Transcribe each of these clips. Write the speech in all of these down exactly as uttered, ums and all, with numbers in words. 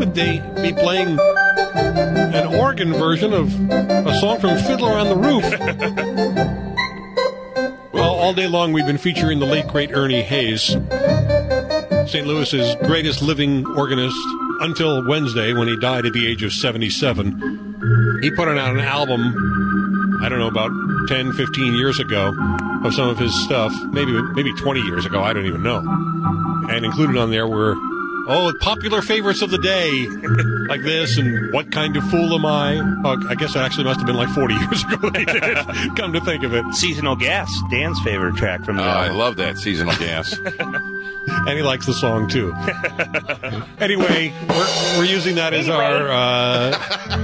would they be playing an organ version of a song from Fiddler on the Roof? Well, all day long we've been featuring the late, great Ernie Hayes, Saint Louis's greatest living organist, until Wednesday when he died at the age of seventy-seven. He put out an album, I don't know, about ten, fifteen years ago of some of his stuff, maybe maybe twenty years ago, I don't even know. And included on there were, oh, popular favorites of the day, like this, and What Kind of Fool Am I? Oh, I guess it actually must have been like forty years ago they did it, come to think of it. Seasonal Gas, Dan's favorite track from the Oh, I album. love that, Seasonal Gas. And he likes the song, too. Anyway, we're, we're using that as our uh,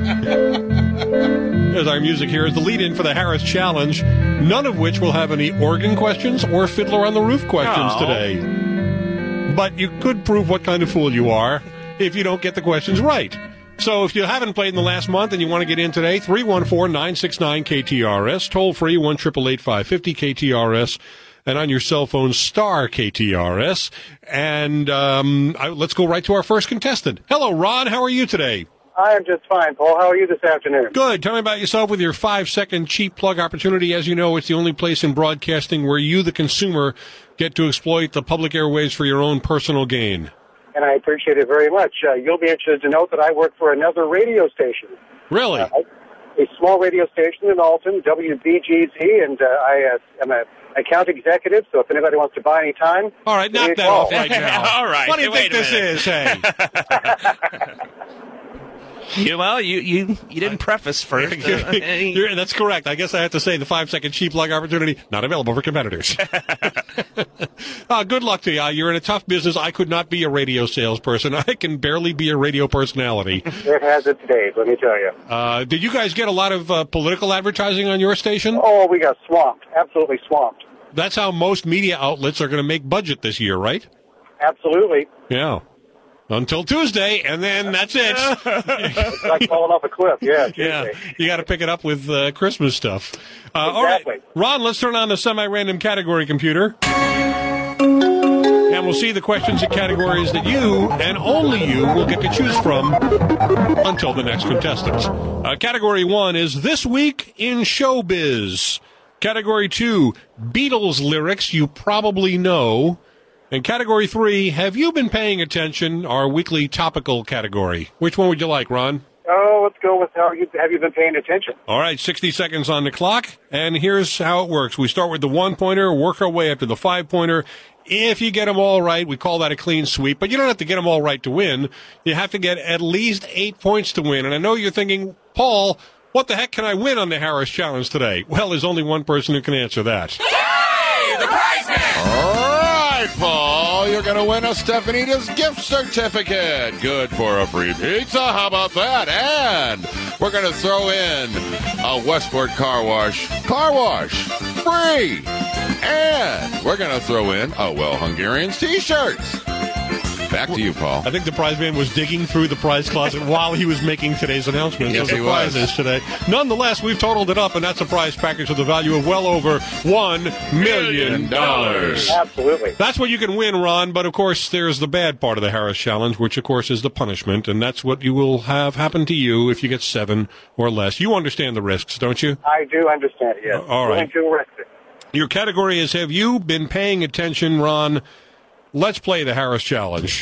as our music here as the lead-in for the Harris Challenge, none of which will have any organ questions or Fiddler on the Roof questions Oh. today. But you could prove what kind of fool you are if you don't get the questions right. So if you haven't played in the last month and you want to get in today, three one four, nine six nine, K T R S, toll free, one eight eight eight, five five zero, K T R S, and on your cell phone, star K T R S. And um, I, let's go right to our first contestant. Hello, Ron. How are you today? I am just fine, Paul. How are you this afternoon? Good. Tell me about yourself with your five-second cheap plug opportunity. As you know, it's the only place in broadcasting where you, the consumer, get to exploit the public airwaves for your own personal gain. And I appreciate it very much. Uh, you'll be interested to note that I work for another radio station. Really? Uh, a small radio station in Alton, W B G Z, and uh, I uh, am an account executive, so if anybody wants to buy any time... All right, knock that off right now. All right. What do you Wait think a this minute. is, hey? You, well, you, you, you didn't preface first. Uh, any- You're- that's correct. I guess I have to say the five-second cheap plug opportunity, not available for competitors. uh, good luck to you. Uh, You're in a tough business. I could not be a radio salesperson. I can barely be a radio personality. It has its days, let me tell you. Uh, did you guys get a lot of uh, political advertising on your station? Oh, we got swamped. Absolutely swamped. That's how most media outlets are going to make budget this year, right? Absolutely. Yeah. Until Tuesday, and then that's it. It's like falling off a cliff, yeah. Yeah, Tuesday. you got to pick it up with uh, Christmas stuff. Uh, All right, Exactly. Ron, let's turn on the semi-random category computer. And we'll see the questions and categories that you, and only you, will get to choose from until the next contestant. Uh, category one is This Week in Showbiz. Category two, Beatles lyrics you probably know. And category three, Have You Been Paying Attention, our weekly topical category. Which one would you like, Ron? Oh, let's go with how you, have you been paying attention? All right, sixty seconds on the clock, and here's how it works. We start with the one-pointer, work our way up to the five-pointer. If you get them all right, we call that a clean sweep, but you don't have to get them all right to win. You have to get at least eight points to win. And I know you're thinking, Paul, what the heck can I win on the Harris Challenge today? Well, there's only one person who can answer that. Hey, the prize man! All right, Paul, you're going to win a Stefanita's gift certificate. Good for a free pizza. How about that? And we're going to throw in a Westport car wash. Car wash. Free. And we're going to throw in a Well Hungarians t-shirts. Back to you, Paul. I think the prize man was digging through the prize closet while he was making today's announcement Yes, of the he was. prizes today. Nonetheless, we've totaled it up, and that's a prize package with a value of well over one million dollars. Absolutely. That's what you can win, Ron, but of course there's the bad part of the Harris Challenge, which of course is the punishment, and that's what you will have happen to you if you get seven or less. You understand the risks, don't you? I do understand it, yes. All right. Willing to risk it. Your category is Have You Been Paying Attention, Ron? Let's play the Harris Challenge.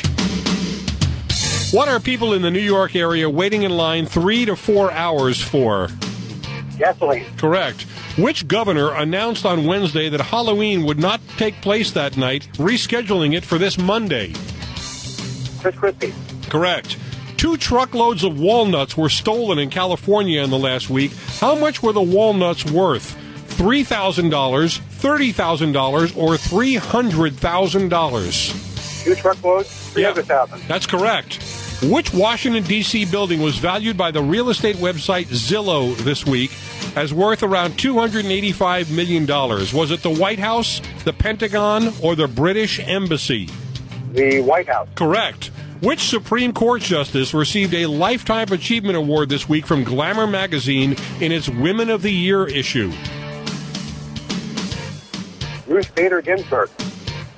What are people in the New York area waiting in line three to four hours for? Gasoline. Correct. Which governor announced on Wednesday that Halloween would not take place that night, rescheduling it for this Monday? Chris Christie. Correct. Two truckloads of walnuts were stolen in California in the last week. How much were the walnuts worth? three thousand dollars, thirty thousand dollars, or three hundred thousand dollars? Two truckloads, three hundred thousand dollars. That's correct. Which Washington, D C building was valued by the real estate website Zillow this week as worth around two hundred eighty-five million dollars? Was it the White House, the Pentagon, or the British Embassy? The White House. Correct. Which Supreme Court justice received a Lifetime Achievement Award this week from Glamour magazine in its Women of the Year issue? Ruth Bader Ginsburg.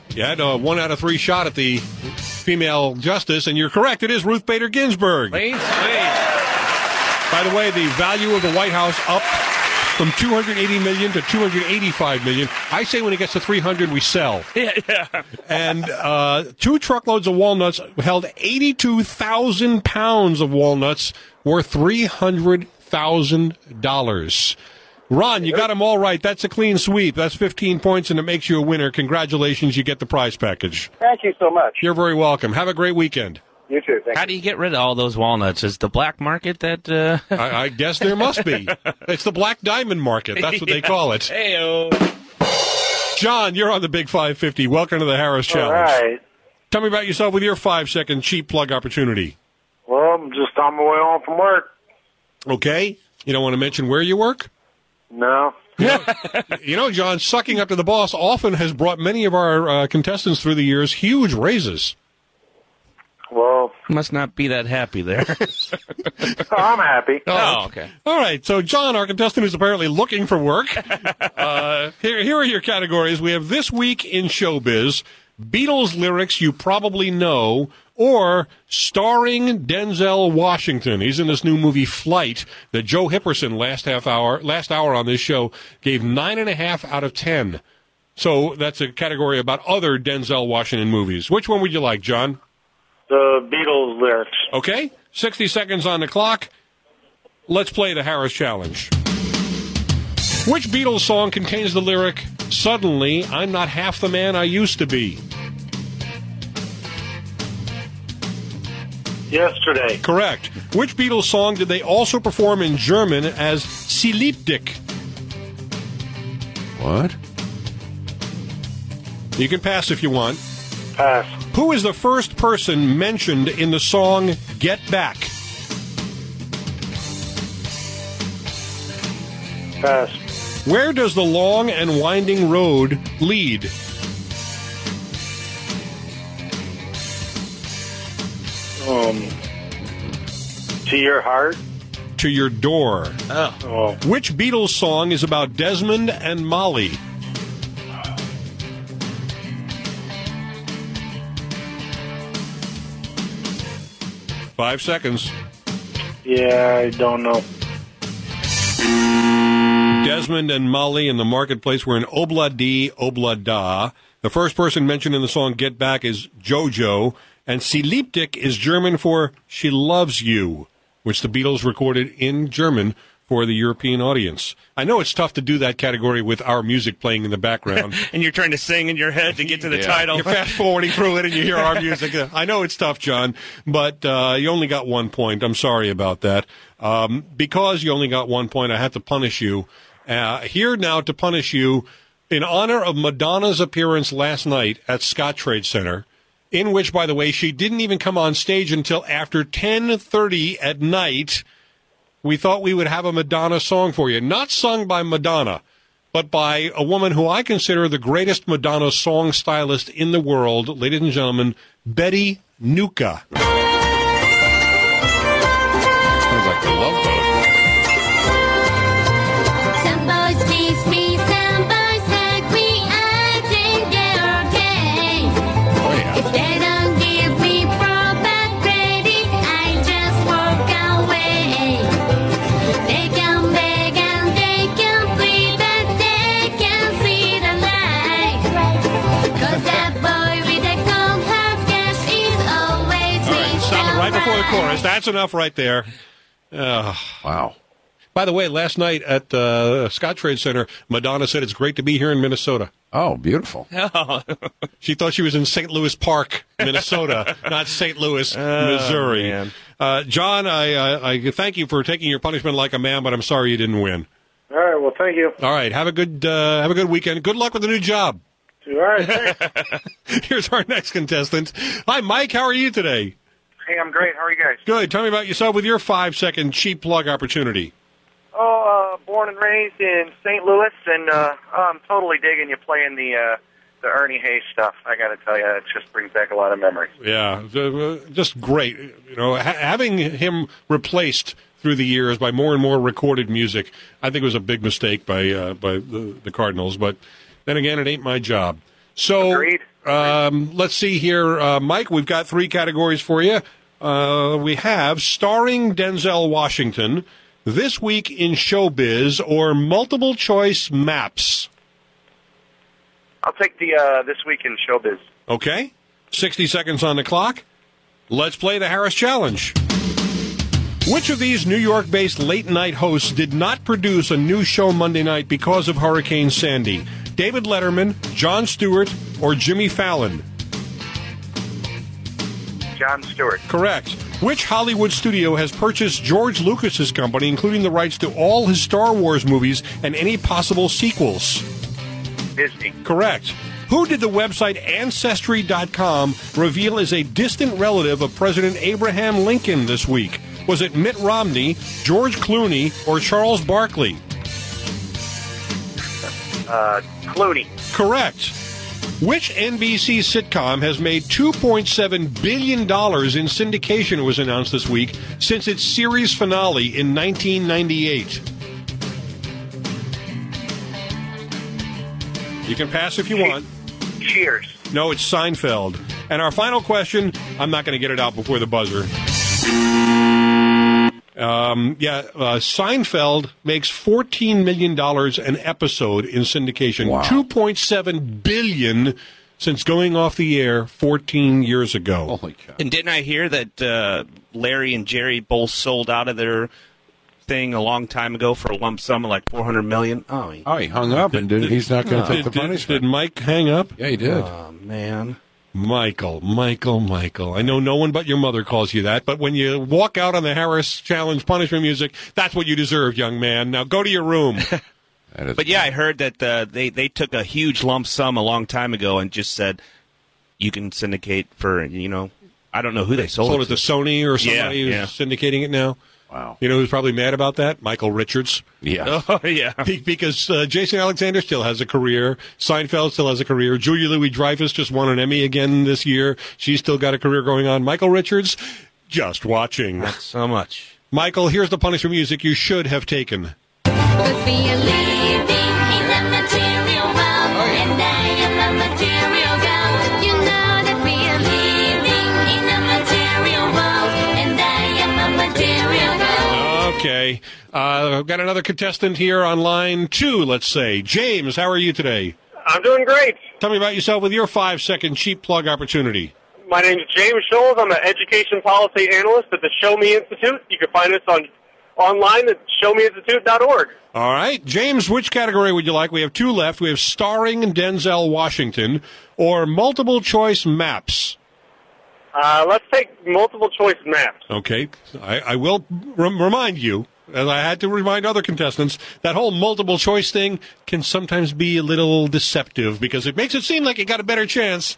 You had a one out of three shot at the female justice, and you're correct. It is Ruth Bader Ginsburg. Wait, wait. By the way, the value of the White House up from two hundred eighty million dollars to two hundred eighty-five million dollars. I say when it gets to three hundred, we sell. Yeah, yeah. And uh, two truckloads of walnuts held eighty-two thousand pounds of walnuts worth three hundred thousand dollars. Ron, you got them all right. That's a clean sweep. That's fifteen points, and it makes you a winner. Congratulations. You get the prize package. Thank you so much. You're very welcome. Have a great weekend. You too. Thank How you. do you get rid of all those walnuts? Is the black market that... Uh... I, I guess there must be. It's the black diamond market. That's what they call it. Hey-o. John, you're on the Big five fifty. Welcome to the Harris Challenge. All right. Tell me about yourself with your five-second cheap plug opportunity. Well, I'm just on my way home from work. Okay? You don't want to mention where you work? No. You know, John, sucking up to the boss often has brought many of our uh, contestants through the years huge raises. Well, Must not be that happy there. I'm happy. Oh, okay. All right, so John, our contestant who's apparently looking for work. Uh, here, here are your categories. We have This Week in Showbiz, Beatles lyrics you probably know, or starring Denzel Washington. He's in this new movie Flight that Joe Hipperson last half hour, last hour on this show gave nine and a half out of ten. So that's a category about other Denzel Washington movies. Which one would you like, John? The Beatles lyrics. Okay, sixty seconds on the clock. Let's play the Harris Challenge. Which Beatles song contains the lyric, "Suddenly, I'm not half the man I used to be"? Yesterday. Correct. Which Beatles song did they also perform in German as Sie liebt dich? What? You can pass if you want. Pass. Who is the first person mentioned in the song Get Back? Pass. Where does the long and winding road lead? Um, to your heart. To your door. Oh. Oh, Which Beatles song is about Desmond and Molly? Five seconds. yeah, I don't know. Desmond and Molly in the marketplace were in Obla Di, Obla Da. The first person mentioned in the song Get Back is Jojo, and Sie liebt dich is German for She Loves You, which the Beatles recorded in German for the European audience. I know it's tough to do that category with our music playing in the background. And you're trying to sing in your head to get to the Yeah. title. You're fast-forwarding through it and you hear our music. I know it's tough, John, but uh, you only got one point. I'm sorry about that. Um, because you only got one point, I have to punish you. Uh, here now to punish you in honor of Madonna's appearance last night at Scott Trade Center, in which, by the way, she didn't even come on stage until after ten thirty at night. We thought we would have a Madonna song for you. Not sung by Madonna, but by a woman who I consider the greatest Madonna song stylist in the world, ladies and gentlemen, Betty Nuka. Sounds like the Love Boat. Some boys please me, some boys hug me, I think they're okay. Oh, yeah. If they don't give me proper credit, I just walk away. They can beg and they can plead, but they can see the light. Cause that boy with the cold hard cash is always All right, stop it right before the chorus. That's enough right there. Uh, Wow. by the way, last night at the uh, Scott Trade Center, Madonna said it's great to be here in Minnesota. Oh, beautiful. She thought she was in Saint Louis Park, Minnesota, not Saint Louis, Missouri. man. Uh, John, I, I, I thank you for taking your punishment like a man, but I'm sorry you didn't win. All right, well, thank you. All right, have a good uh, have a good weekend. Good luck with the new job. All right, thanks. Here's our next contestant. Hi, Mike. How are you today? Hey, I'm great. How are you guys? Good. Tell me about yourself with your five-second cheap plug opportunity. Oh, uh, born and raised in Saint Louis, and uh, I'm totally digging you playing the uh, the Ernie Hayes stuff. I got to tell you, it just brings back a lot of memories. Yeah, uh, just great. You know, ha- having him replaced through the years by more and more recorded music, I think was a big mistake by uh, by the, the Cardinals. But then again, it ain't my job. So, Agreed. um, let's see here, uh, Mike. We've got three categories for you. Uh, we have starring Denzel Washington, This Week in Showbiz, or multiple choice maps. I'll take the uh, This Week in Showbiz. Okay. sixty seconds on the clock. Let's play the Harris Challenge. Which of these New York-based late-night hosts did not produce a new show Monday night because of Hurricane Sandy? David Letterman, Jon Stewart, or Jimmy Fallon? Jon Stewart. Correct. Which Hollywood studio has purchased George Lucas's company, including the rights to all his Star Wars movies and any possible sequels? Disney. Correct. Who did the website Ancestry dot com reveal as a distant relative of President Abraham Lincoln this week? Was it Mitt Romney, George Clooney, or Charles Barkley? Uh, Clooney. Correct. Which N B C sitcom has made two point seven billion dollars in syndication, it was announced this week, since its series finale in nineteen ninety-eight? You can pass if you want. Cheers. No, it's Seinfeld. And our final question, I'm not going to get it out before the buzzer. Um, yeah, uh, Seinfeld makes fourteen million dollars an episode in syndication. Wow. two point seven billion dollars since going off the air fourteen years ago. Holy cow. And didn't I hear that uh, Larry and Jerry both sold out of their thing a long time ago for a lump sum of like four hundred million dollars? Oh, he, Oh, he hung up and did, he's not going to take Did, the did, punishment. did Mike hang up? Yeah, he did. oh man. Michael, Michael, Michael. I know no one but your mother calls you that, but when you walk out on the Harris Challenge punishment music, that's what you deserve, young man. Now go to your room. That is- But yeah, I heard that uh, they they took a huge lump sum a long time ago and just said you can syndicate for, you know, I don't know who they sold, Sold it it to to. Sony or Yeah, somebody who's yeah. syndicating it now. Wow. You know who's probably mad about that? Michael Richards. Yeah. Oh yeah. Be- Because uh, Jason Alexander still has a career. Seinfeld still has a career. Julia Louis-Dreyfus just won an Emmy again this year. She's still got a career going on. Michael Richards, just watching. Not so much. Michael, here's the punishment music you should have taken. But we are living in a material world, and I am a material girl. You know that we are living in a material world, and I am a material girl. Okay. Uh, I've got another contestant here on line two, let's say. James, how are you today? I'm doing great. Tell me about yourself with your five-second cheap plug opportunity. My name is James Scholes. I'm an education policy analyst at the Show Me Institute. You can find us on online at show me institute dot org. All right. James, which category would you like? We have two left. We have starring Denzel Washington or multiple choice maps. Uh, let's take multiple choice maps. Okay. I, I will rem- remind you, as I had to remind other contestants, that whole multiple choice thing can sometimes be a little deceptive because it makes it seem like you got a better chance,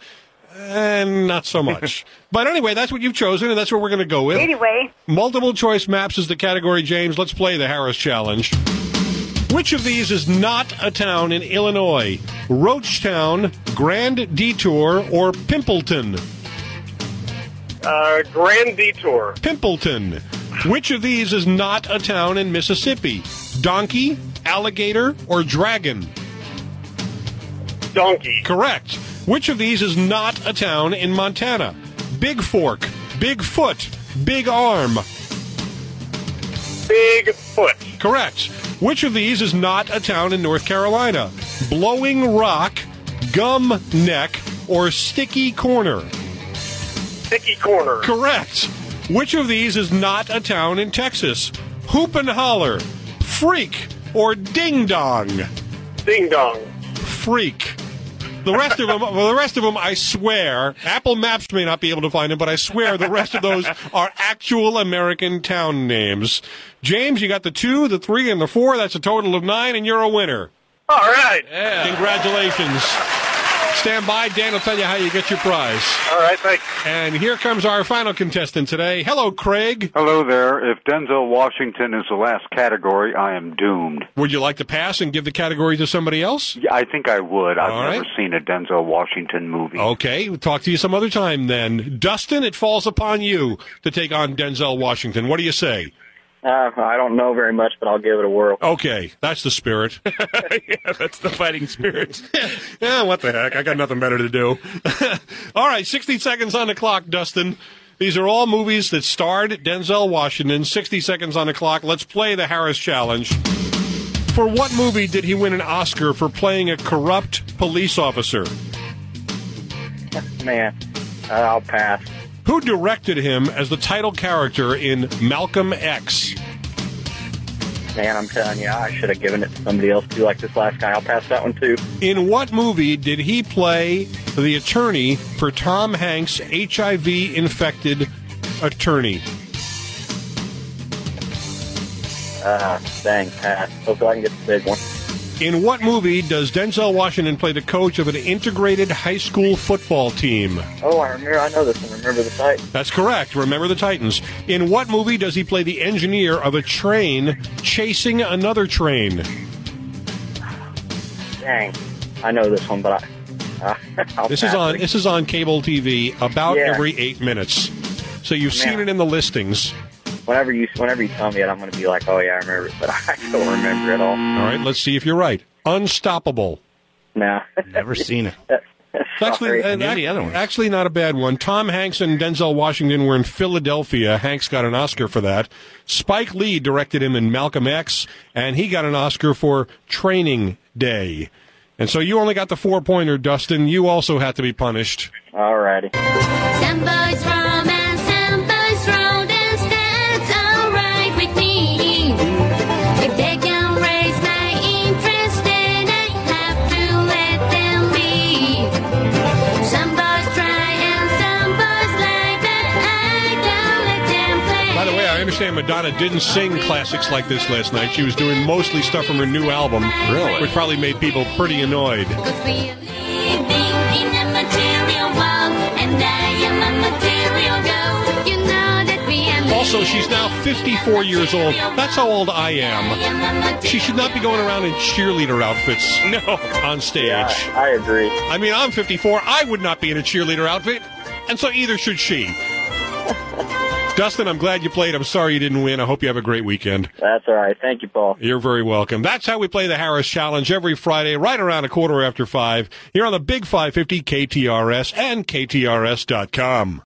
and not so much. But anyway, that's what you've chosen, and that's what we're going to go with. Anyway, Multiple choice maps is the category, James. Let's play the Harris Challenge. Which of these is not a town in Illinois? Roachtown, Grand Detour, or Pimpleton? Uh, Grand Detour. Pimpleton. Which of these is not a town in Mississippi? Donkey, Alligator, or Dragon? Donkey. Correct. Which of these is not a town in Montana? Big Fork, Big Foot, Big Arm. Big Foot. Correct. Which of these is not a town in North Carolina? Blowing Rock, Gum Neck, or Sticky Corner? Sticky Corner. Correct. Which of these is not a town in Texas? Hoop and Holler, Freak, or Ding Dong? Ding Dong. Freak. The rest of them, well, the rest of them, I swear, Apple Maps may not be able to find them, but I swear the rest of those are actual American town names. James, you got the two, the three, and the four. That's a total of nine, and you're a winner. All right. Congratulations. Stand by. Dan will tell you how you get your prize. All right, thanks. And here comes our final contestant today. Hello, Craig. Hello there. If Denzel Washington is the last category, I am doomed. Would you like to pass and give the category to somebody else? Yeah, I think I would. I've All never right. seen a Denzel Washington movie. Okay, we'll talk to you some other time then. Dustin, it falls upon you to take on Denzel Washington. What do you say? Uh, I don't know very much, but I'll give it a whirl. Okay, that's the spirit. Yeah, that's the fighting spirit. Yeah, what the heck? I got nothing better to do. All right, sixty seconds on the clock, Dustin. These are all movies that starred Denzel Washington. sixty seconds on the clock. Let's play the Harris Challenge. For what movie did he win an Oscar for playing a corrupt police officer? Man, uh, I'll pass. Who directed him as the title character in Malcolm X? Man, I'm telling you, I should have given it to somebody else too, like this last guy. I'll pass that one too. In what movie did he play the attorney for Tom Hanks' H I V-infected attorney? Uh, dang, pass. Hopefully I can get the big one. In what movie does Denzel Washington play the coach of an integrated high school football team? Oh, I remember. I know this one. Remember the site? That's correct. Remember the Titans. In what movie does he play the engineer of a train chasing another train? Dang, I know this one, but I. Uh, I'll This pass is on. it. This is on cable T V about Yeah. every eight minutes. So you've Man. seen it in the listings. Whenever you, whenever you tell me it, I'm going to be like, oh yeah, I remember it, but I don't remember it all. All right, let's see if you're right. Unstoppable. No. Never seen it. It's actually, Sorry. uh, knew the other one. actually not a bad one. Tom Hanks and Denzel Washington were in Philadelphia. Hanks got an Oscar for that. Spike Lee directed him in Malcolm X, and he got an Oscar for Training Day. And so you only got the four-pointer, Dustin. You also had to be punished. Alrighty. Some boys romance, some boys rodents, that's alright with me. If they can raise my interest, then I have to let them be. Some boys try and some boys lie, but I don't let them play. By the way, I understand Madonna didn't sing classics like this last night. She was doing mostly stuff from her new album. Really? Which probably made people pretty annoyed. 'Cause we are living in a material world, and I am a material girl. You know that we are living. Also, she's now fifty-four years old. That's how old I am. She should not be going around in cheerleader outfits. No, on stage. Yeah, I, I agree. I mean, I'm fifty-four. I would not be in a cheerleader outfit, and so either should she. Dustin, I'm glad you played. I'm sorry you didn't win. I hope you have a great weekend. That's all right. Thank you, Paul. You're very welcome. That's how we play the Harris Challenge every Friday, right around a quarter after five, here on the Big five fifty K T R S and K T R S dot com.